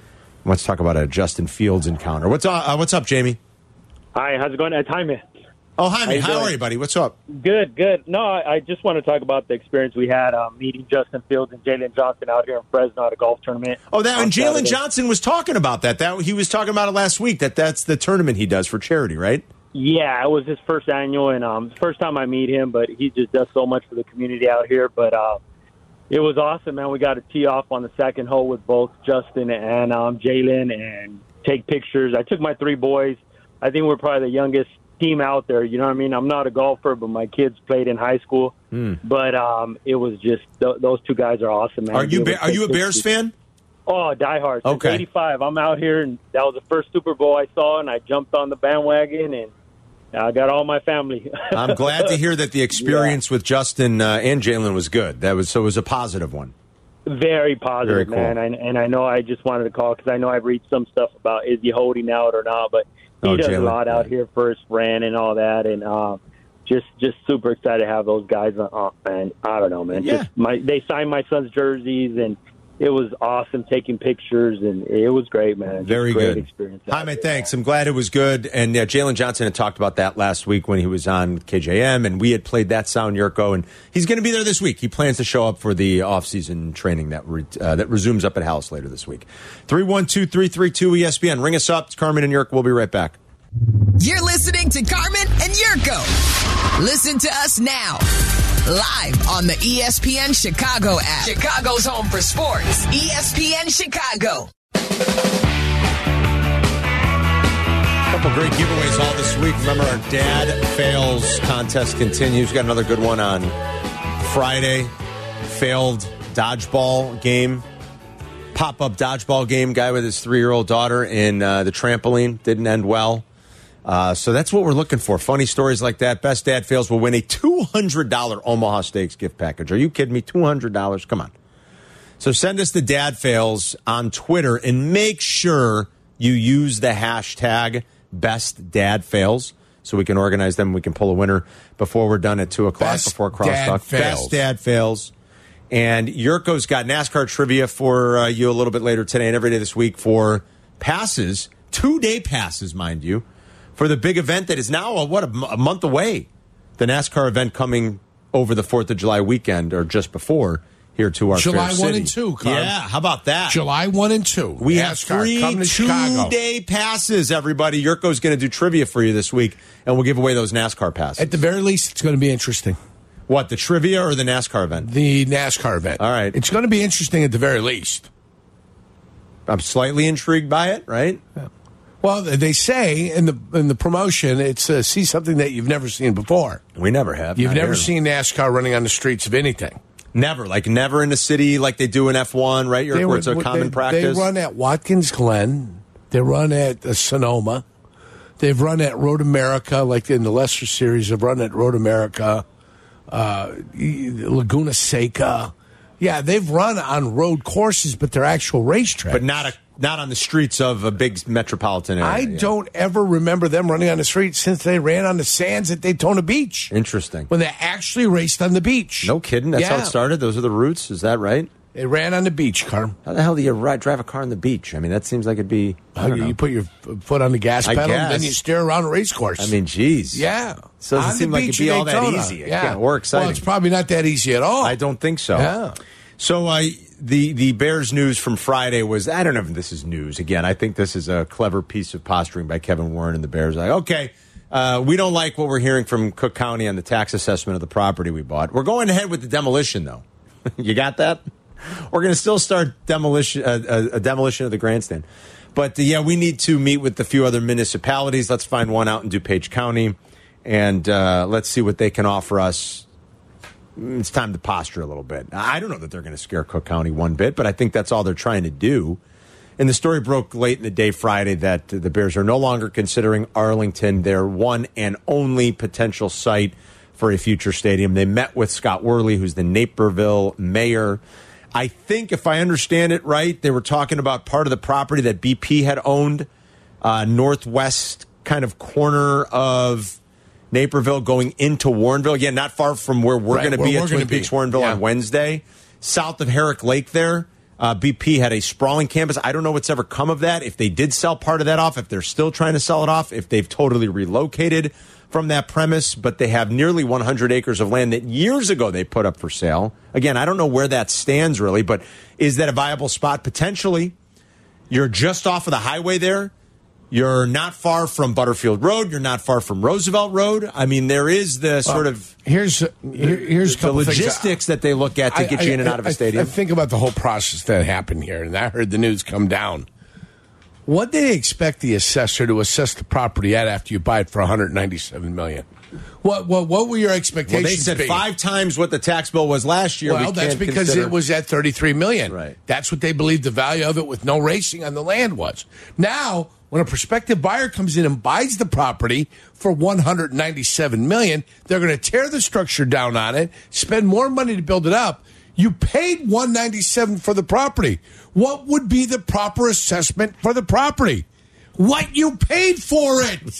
Let's talk about a Justin Fields encounter. What's up? Uh, what's up, Jamie? Hi, how's it going? It's Jaime. Oh, Jaime, How you how doing? are you, buddy? What's up? Good, good. No, I, I just want to talk about the experience we had um, meeting Justin Fields and Jalen Johnson out here in Fresno at a golf tournament. Oh, that on and Jalen Saturday. Johnson was talking about that. That he was talking about it last week. That that's the tournament he does for charity, right? Yeah, it was his first annual, and um, first time I meet him, but he just does so much for the community out here. But uh, it was awesome, man. We got to tee off on the second hole with both Justin and um, Jalen and take pictures. I took my three boys. I think we're probably the youngest team out there. You know what I mean? I'm not a golfer, but my kids played in high school. Mm. But um, it was just th- those two guys are awesome, man. Are you ba- are you a Bears fan? Oh, diehard. Since Okay. eighty-five. I'm out here, and that was the first Super Bowl I saw, and I jumped on the bandwagon, and I got all my family. I'm glad to hear that the experience yeah. with Justin uh, and Jalen was good. That was so it was a positive one. Very positive, Very cool. man. And, and I know I just wanted to call because I know I've read some stuff about is he holding out or not, but he oh, does Jalen, a lot out yeah. here for his friend and all that, and uh, just just super excited to have those guys. Uh, man, I don't know, man. Yeah. Just my they signed my son's jerseys, and it was awesome taking pictures, and it was great, man. Just Very great good. experience. Jaime, thanks. I'm glad it was good. And yeah, Jalen Johnson had talked about that last week when he was on K J M, and we had played that sound, Yurko, and he's going to be there this week. He plans to show up for the off-season training that re- uh, that resumes up at House later this week. three one two, three three two, E S P N. Ring us up. It's Carmen and Yurko. We'll be right back. You're listening to Carmen and Yurko. Listen to us now. Live on the E S P N Chicago app. Chicago's home for sports. E S P N Chicago. Couple great giveaways all this week. Remember, our Dad Fails contest continues. Got another good one on Friday. Failed dodgeball game. Pop-up dodgeball game. Guy with his three-year-old daughter in uh, the trampoline. Didn't end well. Uh, so that's what we're looking for. Funny stories like that. Best Dad Fails will win a two hundred dollars Omaha Steaks gift package. Are you kidding me? two hundred dollars? Come on. So send us the Dad Fails on Twitter and make sure you use the hashtag Best Dad Fails so we can organize them. We can pull a winner before we're done at two o'clock Best before Dad Crosstalk. Fails. Best Dad Fails. And Yurko's got NASCAR trivia for uh, you a little bit later today and every day this week for passes, two-day passes, mind you, for the big event that is now, a, what, a, m- a month away. The NASCAR event coming over the fourth of July weekend or just before here to our July fair one city. and two, Carm. Yeah, how about that? July one and two. We have NASCAR three coming to Chicago. two-day passes, everybody. Yurko's going to do trivia for you this week, and we'll give away those NASCAR passes. At the very least, it's going to be interesting. What, the trivia or the NASCAR event? The NASCAR event. All right. It's going to be interesting at the very least. I'm slightly intrigued by it, right? Yeah. Well, they say in the in the promotion, it's uh, see something that you've never seen before. We never have. You've Not never here. seen NASCAR running on the streets of anything. Never. Like, never in the city like they do in F one, right? Yurko, where it's a common they, practice. They run at Watkins Glen. They run at uh, Sonoma. They've run at Road America, like in the Lester Series. They've run at Road America, uh, Laguna Seca. Yeah, they've run on road courses, but they're actual racetracks. But not a, not on the streets of a big metropolitan area. I yeah. don't ever remember them running on the street since they ran on the sands at Daytona Beach. Interesting. When they actually raced on the beach. No kidding. That's how Yeah. it started. Those are the roots. Is that right? They ran on the beach, Carm. How the hell do you ride, drive a car on the beach? I mean, that seems like it'd be. I don't you, know. you put your f- foot on the gas I pedal, guess. and then you steer around a race course. I mean, geez. yeah. So it doesn't On seem the like it'd beach be in all that Daytona. easy. It Yeah. can't- or exciting. Well, it's probably not that easy at all. I don't think so. Yeah. So uh, the the Bears news from Friday was, I don't know if this is news. Again, I think this is a clever piece of posturing by Kevin Warren and the Bears. Like, okay, uh, we don't like what we're hearing from Cook County on the tax assessment of the property we bought. We're going ahead with the demolition, though. You got that? We're going to still start demolition uh, a, a demolition of the grandstand. But, uh, yeah, we need to meet with a few other municipalities. Let's find one out in DuPage County, and uh, let's see what they can offer us. It's time to posture a little bit. I don't know that they're going to scare Cook County one bit, but I think that's all they're trying to do. And the story broke late in the day Friday that the Bears are no longer considering Arlington their one and only potential site for a future stadium. They met with Scott Worley, who's the Naperville mayor. I think, if I understand it right, they were talking about part of the property that B P had owned, uh, northwest kind of corner of Naperville going into Warrenville. Again, not far from where we're Right, going to where be we're at gonna Twin be. Peaks Warrenville Yeah. on Wednesday. South of Herrick Lake there. Uh, B P had a sprawling campus. I don't know what's ever come of that. If they did sell part of that off, if they're still trying to sell it off, if they've totally relocated from that premise, but they have nearly one hundred acres of land that years ago they put up for sale. Again, I don't know where that stands really, but is that a viable spot? Potentially. You're just off of the highway there. You're not far from Butterfield Road. You're not far from Roosevelt Road. I mean, there is the sort of here's here, here's a the couple logistics that they look at to I, get you I, in and out of a I, stadium. I think about the whole process that happened here, and I heard the news come down. What did they expect the assessor to assess the property at after you buy it for one hundred ninety-seven million dollars? What what what were your expectations? Well, they said be? five times what the tax bill was last year. Well, we that's can't because consider- it was at thirty-three million dollars. Right. That's what they believed the value of it with no racing on the land was. Now, when a prospective buyer comes in and buys the property for one hundred ninety-seven million dollars, they're going to tear the structure down on it, spend more money to build it up. You paid one hundred ninety-seven million dollars for the property. What would be the proper assessment for the property? What you paid for it.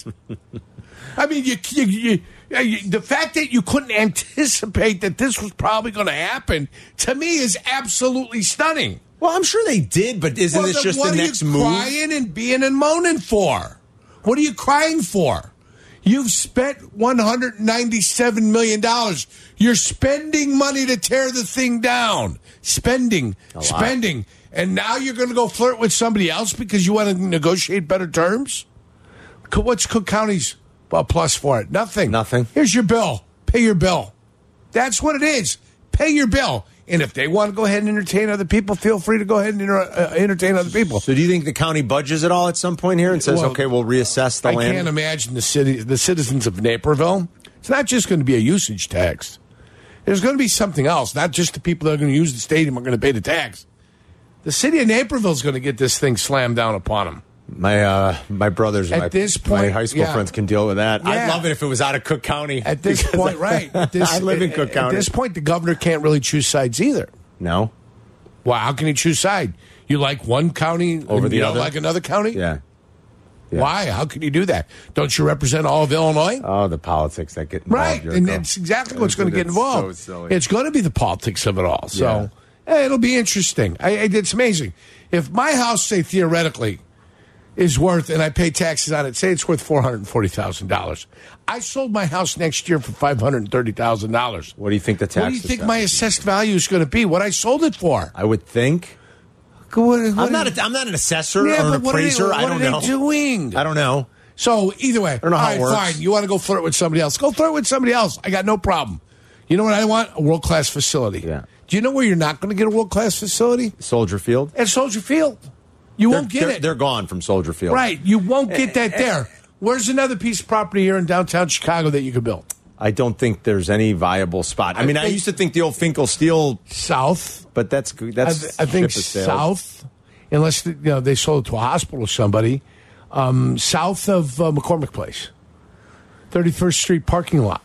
I mean, you, you, you, you, the fact that you couldn't anticipate that this was probably going to happen, to me, is absolutely stunning. Well, I'm sure they did, but isn't Well, this then just what the are next you move? crying and being and moaning for? What are you crying for? You've spent one hundred ninety-seven million dollars. You're spending money to tear the thing down. Spending, spending. And now you're going to go flirt with somebody else because you want to negotiate better terms? What's Cook County's uh, plus for it? Nothing. Nothing. Here's your bill. Pay your bill. That's what it is. Pay your bill. And if they want to go ahead and entertain other people, feel free to go ahead and inter- uh, entertain other people. So do you think the county budges at all at some point here and says, Well, okay, we'll reassess the I land? can't imagine the city, the citizens of Naperville. It's not just going to be a usage tax. There's going to be something else. Not just the people that are going to use the stadium are going to pay the tax. The city of Naperville is going to get this thing slammed down upon them. My uh, my brothers and At my, this my point, high school yeah. friends can deal with that. Yeah. I'd love it if it was out of Cook County. At this because point, right? At this, I live in Cook at, County. At this point, the governor can't really choose sides either. No? Well, how can he choose side? You like one county Over and the you other? don't like another county? Yeah. Yeah. Why? How can you do that? Don't you represent all of Illinois? Oh, the politics that get involved. Right, Yurko. and that's exactly what's going to get It's involved. so silly. It's going to be the politics of it all. So eh, it'll be interesting. I, I, it's amazing. If my house, say theoretically, is worth, and I pay taxes on it, say it's worth four hundred forty thousand dollars. I sold my house next year for five hundred thirty thousand dollars. What do you think the tax What do you think assessment- my assessed value is going to be? What I sold it for? I would think. What, what I'm not. are- A, I'm not an assessor Yeah, or but an what are they- appraiser. what I don't are they know. doing? I don't know. So either way, don't know how all it right, works. fine. You want to go flirt with somebody else? Go flirt with somebody else. I got no problem. You know what I want? A world class facility. Yeah. Do you know where you're not going to get a world class facility? Soldier Field. At Soldier Field. You They're, won't get they're, it. they're gone from Soldier Field. Right. You won't get that there. Where's another piece of property here in downtown Chicago that you could build? I don't think there's any viable spot. I, I mean, I think- used to think the old Finkel Steel, South. but that's I, that's. th- I think ship has sailed. south, unless you know they sold it to a hospital or somebody, um, south of uh, McCormick Place, thirty-first Street parking lot,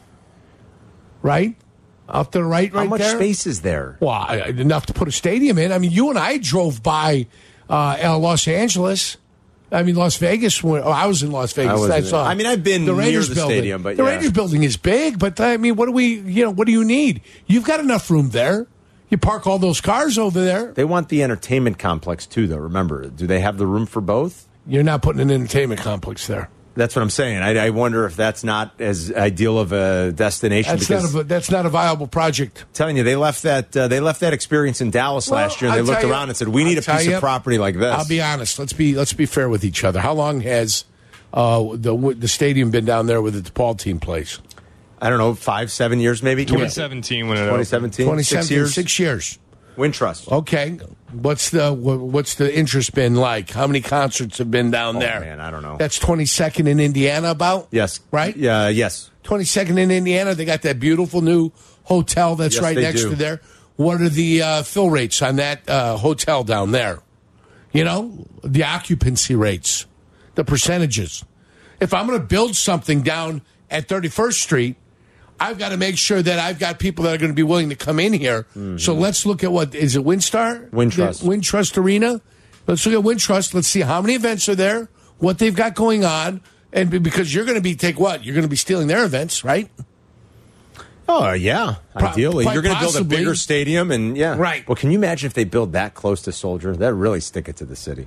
right? Up to the right, right How much there. space is there? Well, I, I- enough to put a stadium in. I mean, you and I drove by uh, uh, Los Angeles. I mean, Las Vegas. When, oh, I was in Las Vegas. I wasn't saw there. I mean, I've been the near Raiders the building. stadium, but the yeah. Raiders building is big. But I mean, what do we? You know, what do you need? You've got enough room there. You park all those cars over there. They want the entertainment complex too, though. Remember, do they have the room for both? You're not putting an entertainment complex there. That's what I'm saying. I, I wonder if that's not as ideal of a destination. That's because not a that's not a viable project. I'm telling you, they left that uh, they left that experience in Dallas Well, last year, and I'll they looked tell you- around and said, "We need I'll a tell piece you, of property like this." I'll be honest. Let's be let's be fair with each other. How long has uh, the the stadium been down there where the DePaul team plays? I don't know, five, seven years maybe. twenty seventeen when it twenty opened. seventeen, twenty six seventeen, years. six years. Wintrust. Okay, what's the wha- what's the interest been like? How many concerts have been down Oh, there? man, I don't know. That's twenty-second in Indiana, about Yes. right? Yeah. Yes. twenty-second in Indiana. They got that beautiful new hotel that's Yes, right they next do. to there. What are the uh, fill rates on that uh, hotel down there? You know, the occupancy rates, the percentages. If I'm going to build something down at thirty-first Street, I've got to make sure that I've got people that are going to be willing to come in here. Mm-hmm. So let's look at what is it, Windstar? Wintrust. The Wintrust Arena. Let's look at Wintrust. Let's see how many events are there, what they've got going on, and be- because you're going to be take what you're going to be stealing their events, right? Oh, yeah. Pro- Ideally. quite You're going to build a possibly. bigger stadium. and yeah. Right. Well, can you imagine if they build that close to Soldier? That'd really stick it to the city.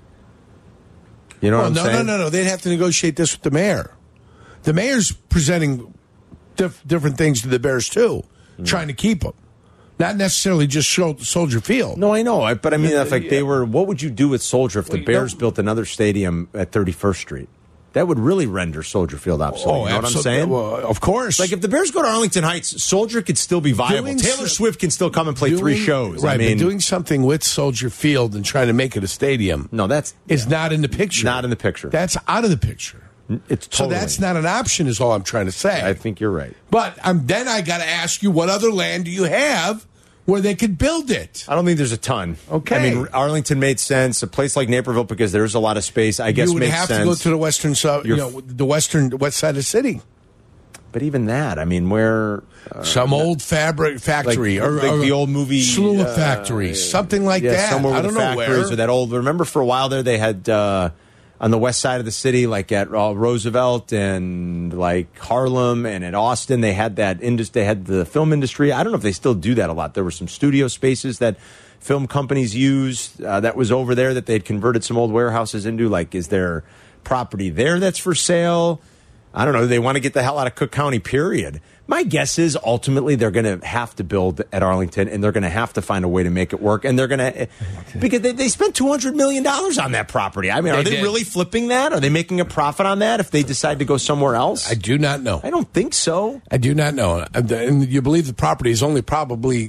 You know Well, what I'm no, saying? no, no, no. They'd have to negotiate this with the mayor. The mayor's presenting diff- different things to the Bears, too, Mm. trying to keep them. Not necessarily just show Soldier Field. No, I know. I- But I mean, if like they were, what would you do with Soldier if the Well, you Bears don't- built another stadium at thirty-first Street? That would really render Soldier Field obsolete. Oh, you know what I'm absolutely. saying? Well, of course. Like if the Bears go to Arlington Heights, Soldier could still be viable. Doing Taylor so- Swift can still come and play three Doing- shows. Right, I mean, but doing something with Soldier Field and trying to make it a stadium no, that's is not in the picture. Not in the picture. That's out of the picture. it's So totally. that's not an option, is all I'm trying to say. I think you're right. But um, then I got to ask you, what other land do you have where they could build it? I don't think there's a ton. Okay. I mean, Arlington made sense. A place like Naperville, because there's a lot of space, I guess you would makes have sense. to go to the western side, you You're- know, the western west side of the city. But even that, I mean, where uh, Some old fabric factory, like, or, like or the old movie slew of uh, factories, something like yeah, that. somewhere I with don't the know factories where. or that old. Remember, for a while there, they had uh, on the west side of the city, like at uh, Roosevelt and like Harlem and at Austin, they had that industry. They had the film industry. I don't know if they still do that a lot. There were some studio spaces that film companies used uh, that was over there that they'd converted some old warehouses into. Like, is there property there that's for sale? I don't know. They want to get the hell out of Cook County, period. My guess is ultimately they're going to have to build at Arlington, and they're going to have to find a way to make it work. And they're going to, because they, they spent two hundred million dollars on that property. I mean, They are they did. really flipping that? Are they making a profit on that if they decide to go somewhere else? I do not know. I don't think so. I do not know. And you believe the property is only probably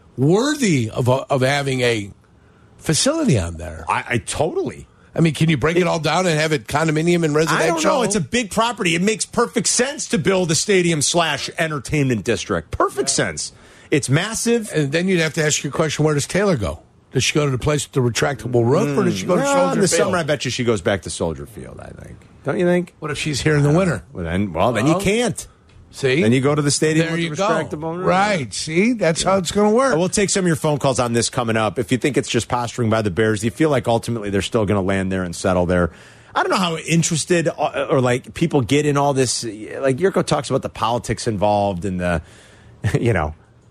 worthy of, a, of having a facility on there. I, I totally. I mean, can you break it all down and have it condominium and residential? I don't know. It's a big property. It makes perfect sense to build a stadium slash entertainment district. Perfect sense. It's massive. And then you'd have to ask your question, where does Taylor go? Does she go to the place with the retractable roof, or does she go to Well, Soldier in the Field? summer, I bet you she goes back to Soldier Field, I think. Don't you think? What if she's here in the winter? Well, then, well, then you Well, can't. See? Then you go to the stadium There with you the go. retractable roof. Right. See? That's how it's going to work. We'll take some of your phone calls on this coming up. If you think it's just posturing by the Bears, do you feel like ultimately they're still going to land there and settle there? I don't know how interested or, or like people get in all this. Like Yurko talks about the politics involved and the, you know,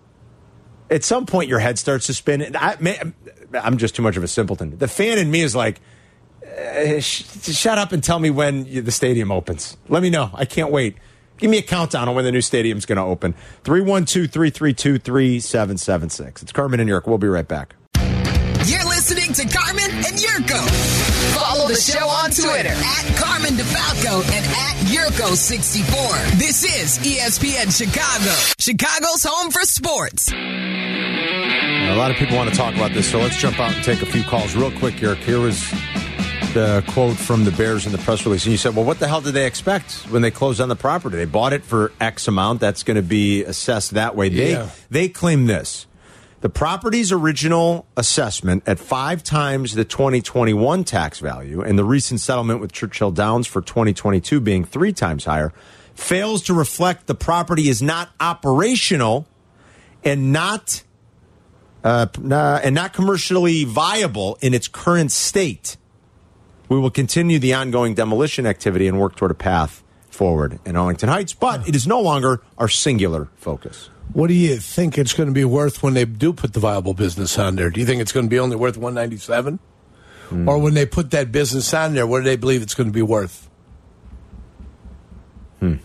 at some point your head starts to spin. And I, man, I'm just too much of a simpleton. The fan in me is like, uh, sh- shut up and tell me when you, the stadium opens. Let me know. I can't wait. Give me a countdown on when the new stadium's going to open. three one two, three three two, three seven seven six. It's Carmen and York. We'll be right back. You're listening to Carmen and Yurko. Follow the show on Twitter at Carmen DeFalco and at Yurko sixty-four. This is E S P N Chicago, Chicago's home for sports. A lot of people want to talk about this, so let's jump out and take a few calls real quick, York. Here was the quote from the Bears in the press release. And you said, well, what the hell did they expect when they closed on the property? They bought it for X amount. That's going to be assessed that way. They, Yeah. they claim this. The property's original assessment at five times the twenty twenty-one tax value and the recent settlement with Churchill Downs for twenty twenty-two being three times higher fails to reflect the property is not operational and not uh, uh, and not commercially viable in its current state. We will continue the ongoing demolition activity and work toward a path forward in Arlington Heights, but it is no longer our singular focus. What do you think it's going to be worth when they do put the viable business on there? Do you think it's going to be only worth one ninety-seven? Mm. Or when they put that business on there, what do they believe it's going to be worth? Hmm.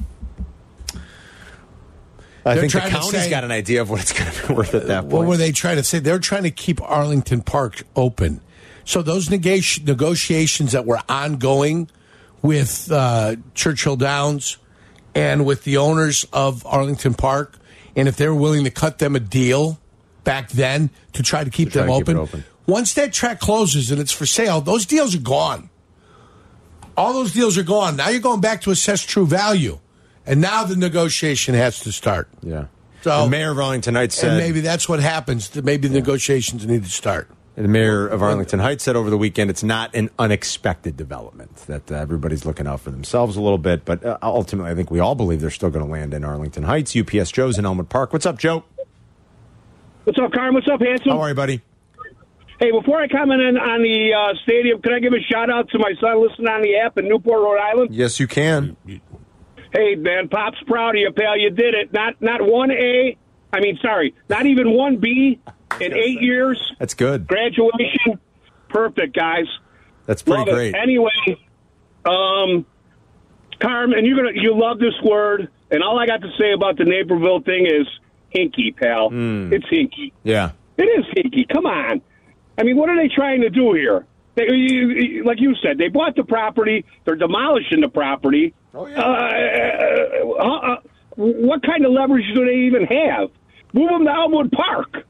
I They're think the trying to county's say- got an idea of what it's going to be worth at that point. What were they trying to say? They're trying to keep Arlington Park open. So those neg- negotiations that were ongoing with uh, Churchill Downs and with the owners of Arlington Park, and if they were willing to cut them a deal back then to try to keep To try them to keep it open, open. once that track closes and it's for sale, those deals are gone. All those deals are gone. Now you're going back to assess true value. And now the negotiation has to start. Yeah. So, the mayor of Arlington Heights said, and maybe that's what happens. Maybe the negotiations need to start. the mayor of Arlington Heights said over the weekend, it's not an unexpected development, that uh, everybody's looking out for themselves a little bit. But uh, ultimately, I think we all believe they're still going to land in Arlington Heights. U P S Joe's in Elmwood Park. What's up, Joe? What's up, Carm? What's up, handsome? How are you, buddy? Hey, before I comment in on the uh, stadium, can I give a shout-out to my son listening on the app in Newport, Rhode Island? Yes, you can. Hey, man, Pop's proud of you, pal. You did it. Not not one A, I mean, sorry, not even one B in eight years. That's good. Graduation, perfect, guys. That's pretty Love great. It. Anyway, um, Carm, and you're gonna you love this word, and all I got to say about the Naperville thing is hinky, pal. Mm. It's hinky. Yeah, it is hinky. Come on. I mean, what are they trying to do here? They, you, like you said, they bought the property. They're demolishing the property. Oh yeah. Uh, uh, uh, what kind of leverage do they even have? Move them to Elmwood Park.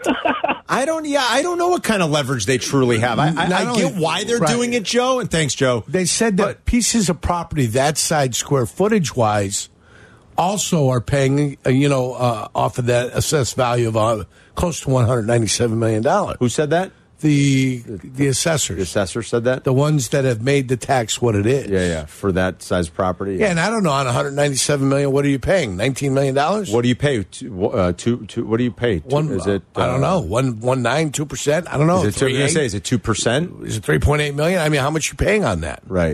I don't. Yeah, I don't know what kind of leverage they truly have. I, I, I only- get why they're right. doing it, Joe. And thanks, Joe. They said that But- pieces of property that side, square footage wise, also are paying, uh, you know, uh, off of that assessed value of uh, close to one hundred ninety-seven million dollars. Who said that? The the assessors, The assessor said that. the ones that have made the tax what it is. Yeah, yeah, for that size property. Yeah, and I don't know on one hundred ninety-seven million. What are you paying? Nineteen million dollars? What do you pay? Two, uh, two, two, what do you pay? Two, One? is it? I don't uh, know. One, one nine, two percent. I don't know. Is it, two, Three, I was gonna eight? say, is it two percent? Is it three point eight million? I mean, how much you paying on that? Right.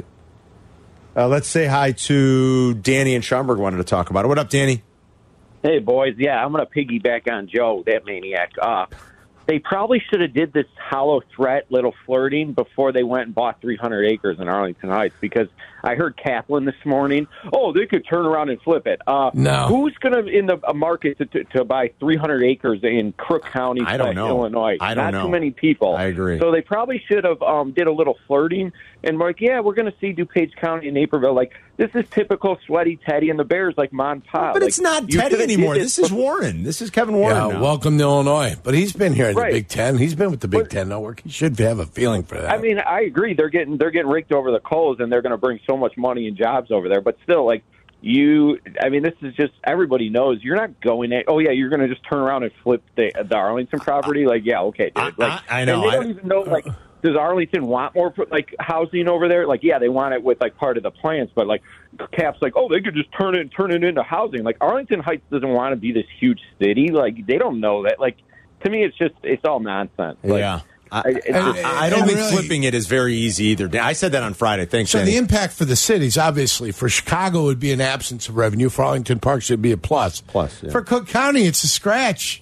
Uh, let's say hi to Danny and Schaumburg. Wanted to talk about it. What up, Danny? Hey, boys. Yeah, I'm going to piggyback on Joe, that maniac. Uh, they probably should have did this hollow threat, little flirting, before they went and bought three hundred acres in Arlington Heights, because I heard Kaplan this morning, oh, they could turn around and flip it. Uh, No. Who's going to in the uh, market to, to, to buy three hundred acres in Crook County, I don't slash know. Illinois? I don't Not know. too many people. I agree. So they probably should have um, did a little flirting and like, yeah, we're going to see DuPage County and Naperville. Like, this is typical Sweaty Teddy and the Bears, like Mon Pa. But like, it's not you Teddy shoulda did anymore. This is before- Warren. This is Kevin Warren. Yeah, now. welcome to Illinois. But he's been here in Right. the Big Ten. He's been with the Big But- Ten Network. He should have a feeling for that. I mean, I agree. They're getting they're getting raked over the coals, and they're going to bring so much money and jobs over there. But still, like you, I mean, this is just everybody knows you're not going. At, oh yeah, you're going to just turn around and flip the the Arlington property. Like yeah, okay, dude. I- Like I- I know. And they don't I- even know like. Does Arlington want more like housing over there? Like, yeah, they want it with like part of the plans, but like Cap's like, oh, they could just turn it and turn it into housing. Like Arlington Heights doesn't want to be this huge city. Like they don't know that. Like to me, it's just it's all nonsense. Like, Yeah. I, I- it's I- just- I don't and think really- flipping it is very easy either. I said that on Friday. Thanks, So Danny. the impact for the cities, obviously, for Chicago would be an absence of revenue. For Arlington Parks, it'd be a plus. Plus, yeah. For Cook County, it's a scratch.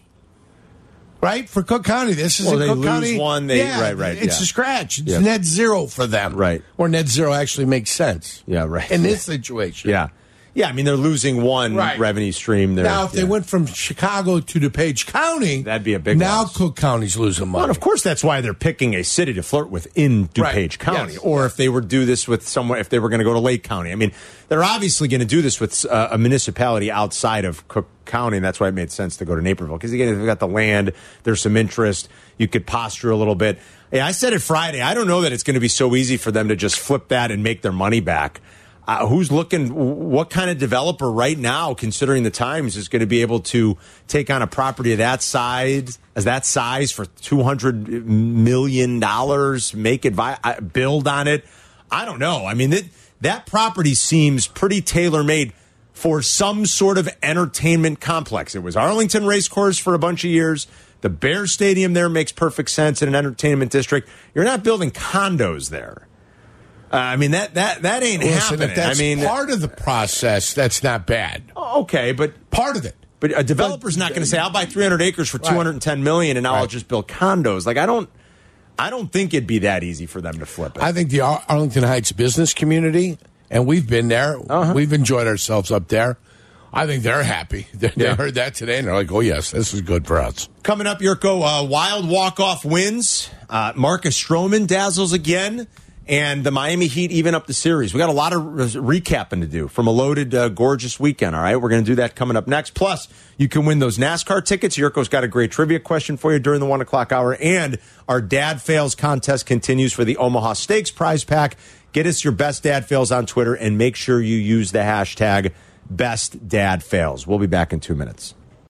Right? For Cook County, this is Well, a they Cook lose County. one, they- yeah, right, right, It's yeah. a scratch. It's Yeah. net zero for them. Right. Or net zero actually makes sense. Yeah, right. In this situation. yeah. Yeah, I mean, they're losing one Right. revenue stream there. Now, if they Yeah. went from Chicago to DuPage County, That'd be a big Now loss. Cook County's losing money. Well, and of course, that's why they're picking a city to flirt with in DuPage Right. County. Yes. Or if they were to do this with someone, if they were going to go to Lake County. I mean, they're obviously going to do this with uh, a municipality outside of Cook County, and that's why it made sense to go to Naperville. Because, again, they've got the land, there's some interest, you could posture a little bit. Yeah, I said it Friday. I don't know that it's going to be so easy for them to just flip that and make their money back. Uh, who's looking, what kind of developer right now, considering the times, is going to be able to take on a property of that size, as that size for two hundred million dollars, make it, vi- uh, build on it? I don't know. I mean, that, that property seems pretty tailor-made for some sort of entertainment complex. It was Arlington Racecourse for a bunch of years. The Bear Stadium there makes perfect sense in an entertainment district. You're not building condos there. Uh, I mean, that that that ain't Listen, happening. if that's I mean, part of the process, that's not bad. okay, but Part of it. but a developer's not going to say, "I'll buy three hundred acres for Right. two hundred ten million, and now I'll Right. just build condos." Like I don't, I don't think it'd be that easy for them to flip it. I think the Ar- Arlington Heights business community, and we've been there, Uh-huh. we've enjoyed ourselves up there. I think they're happy. They, they Yeah. heard that today, and they're like, oh, yes, this is good for us. Coming up, Yurko, uh, wild walk-off wins. Uh, Marcus Stroman dazzles again, and the Miami Heat even up the series. We got a lot of re- recapping to do from a loaded, uh, gorgeous weekend, all right? We're going to do that coming up next. Plus, you can win those NASCAR tickets. Yurko's got a great trivia question for you during the one o'clock hour, and our Dad Fails contest continues for the Omaha Steaks prize pack. Get us your best Dad Fails on Twitter, and make sure you use the hashtag Best Dad Fails. We'll be back in two minutes.